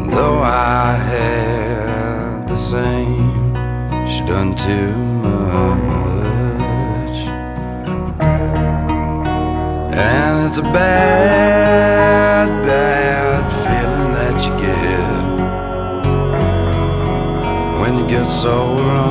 Though I had the same, she done too much. And it's a bad, bad feeling that you get when you get so wrong.